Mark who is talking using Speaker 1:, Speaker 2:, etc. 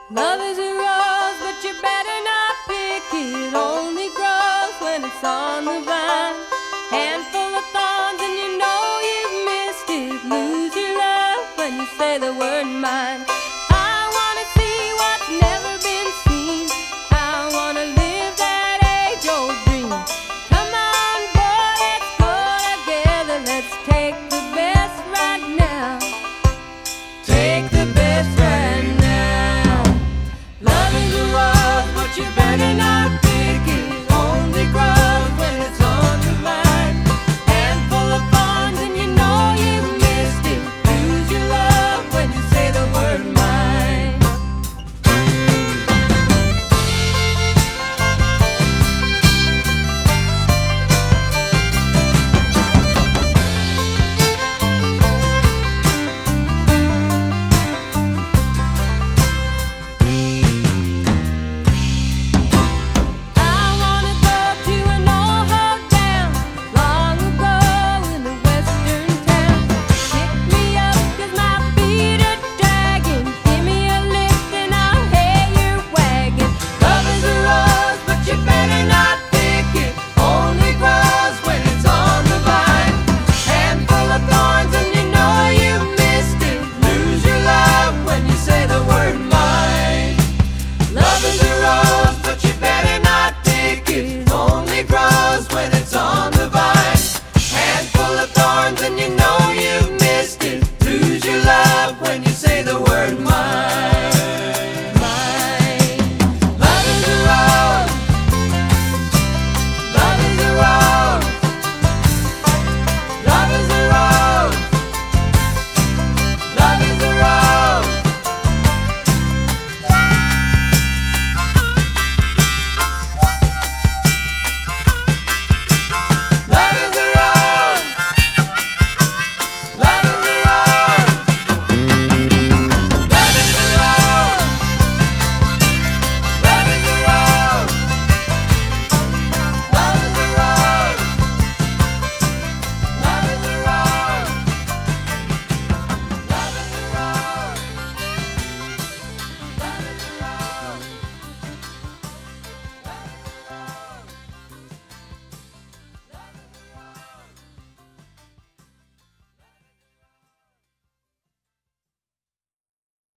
Speaker 1: Love is a rose, but you better not pick it. It only grows when it's on the vine. Handful of thorns and you know you've missed it. Lose your love when you say the word